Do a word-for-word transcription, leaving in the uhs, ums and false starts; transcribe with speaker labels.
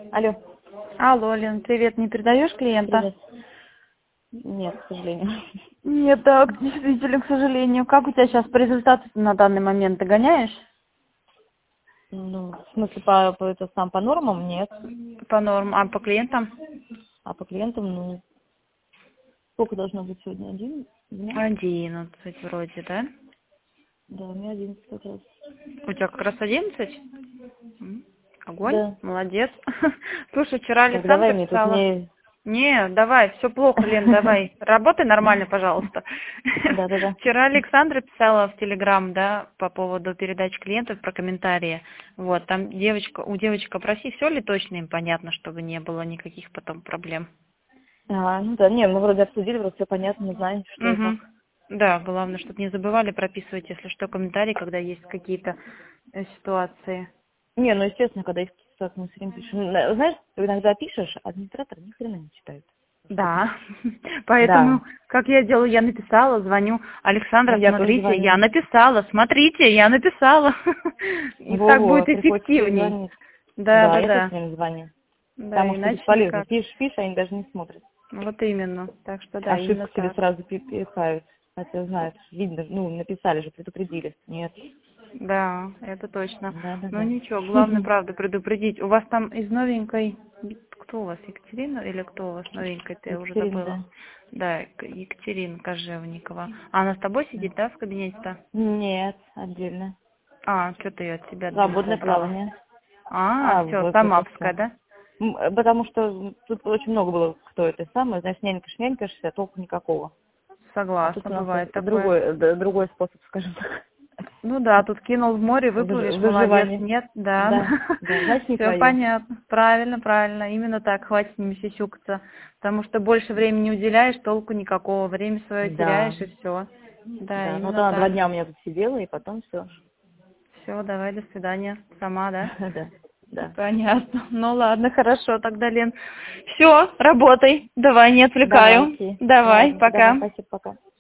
Speaker 1: Алло.
Speaker 2: Алло, Лен, привет. Не передаешь клиента?
Speaker 1: Привет. Нет, к сожалению.
Speaker 2: Нет, так, действительно, к сожалению. Как у тебя сейчас по результату на данный момент? Ты гоняешь?
Speaker 1: Ну, в смысле, по, по, это, сам по нормам нет,
Speaker 2: По нормам. А по клиентам?
Speaker 1: а по клиентам, ну, сколько должно быть сегодня? Один? Два?
Speaker 2: Одиннадцать вроде, да?
Speaker 1: Да, у меня одиннадцать как раз.
Speaker 2: У тебя как раз одиннадцать? М, Огонь,
Speaker 1: Да.
Speaker 2: молодец. Слушай, вчера
Speaker 1: Так, давай
Speaker 2: Александра
Speaker 1: мне тут
Speaker 2: писала.
Speaker 1: не...
Speaker 2: Не, давай, все плохо, Лен, давай. Работай нормально, пожалуйста.
Speaker 1: Да-да-да.
Speaker 2: Вчера Александра писала в Телеграм, да, по поводу передач клиентов про комментарии. Вот, там девочка, у девочка проси, все ли точно им понятно, чтобы не было никаких потом проблем.
Speaker 1: А, ну да, не, мы вроде обсудили, вроде все понятно, не знаем, что и как.
Speaker 2: Угу. Да, главное, чтобы не забывали прописывать, если что, комментарии, когда есть какие-то э, ситуации.
Speaker 1: Не, ну, естественно, когда есть так, мы все время пишем. Ну, на- знаешь, иногда пишешь, администратор ни хрена не читает.
Speaker 2: Да,
Speaker 1: Да.
Speaker 2: поэтому, как я делаю, я написала, звоню,
Speaker 1: Ну,
Speaker 2: Александра,
Speaker 1: я тоже
Speaker 2: смотрите, я
Speaker 1: звоню.
Speaker 2: написала, смотрите, я написала. И так будет
Speaker 1: Во-во, приходится
Speaker 2: эффективней.
Speaker 1: перезвонить.
Speaker 2: Да,
Speaker 1: Да,
Speaker 2: да,
Speaker 1: я тоже
Speaker 2: да.
Speaker 1: с ними звоню.
Speaker 2: Да,
Speaker 1: Потому что
Speaker 2: иначе
Speaker 1: бесполезно.
Speaker 2: никак.
Speaker 1: Пишешь, пишешь, они даже не смотрят.
Speaker 2: Вот именно. Так что да, именно
Speaker 1: Ошибку тебе
Speaker 2: так.
Speaker 1: сразу пи- писают. Хотя знают, видно, ну, написали же, предупредили. Нет.
Speaker 2: Да, это точно. Ну
Speaker 1: Да-да-да.
Speaker 2: ничего, главное, правда, предупредить. У вас там из новенькой, кто у вас, Екатерина или кто у вас новенькой-то, я уже
Speaker 1: Екатерина,
Speaker 2: забыла.
Speaker 1: да.
Speaker 2: Да, Ек- Екатерина Кожевникова. А она с тобой
Speaker 1: Да.
Speaker 2: сидит, да, в кабинете-то?
Speaker 1: Нет, отдельно.
Speaker 2: А, что ты ее от себя далеко
Speaker 1: Свободное
Speaker 2: убрала?
Speaker 1: плавание.
Speaker 2: А,
Speaker 1: А,
Speaker 2: все,
Speaker 1: вот это
Speaker 2: Самавская,
Speaker 1: все.
Speaker 2: да?
Speaker 1: Потому что тут очень много было, кто это самое, знаешь, нянькаешь, нянькаешься, а толку никакого. А тут
Speaker 2: Согласна,
Speaker 1: у нас
Speaker 2: бывает такое.
Speaker 1: другой, д- другой способ, скажем так,
Speaker 2: Ну да, тут кинул в море,
Speaker 1: выж-
Speaker 2: выплывешь, молодец.
Speaker 1: выживания.
Speaker 2: Нет, да.
Speaker 1: Да, да, значит, не
Speaker 2: Все
Speaker 1: твое.
Speaker 2: понятно. Правильно, правильно. Именно так, хватит с ними сисюкаться. Потому что больше времени уделяешь, толку никакого. Время свое
Speaker 1: Да,
Speaker 2: теряешь и все. Да,
Speaker 1: да. Ну, вот
Speaker 2: именно
Speaker 1: она два
Speaker 2: так.
Speaker 1: дня у меня тут сидела, и потом все.
Speaker 2: Все, давай, до свидания. Сама, да?
Speaker 1: Да, да.
Speaker 2: Понятно. Ну ладно, хорошо тогда, Лен. Все, работай. Давай, не
Speaker 1: Давай,
Speaker 2: отвлекаю.
Speaker 1: окей.
Speaker 2: Давай,
Speaker 1: Ладненько, давай,
Speaker 2: пока.
Speaker 1: спасибо, пока.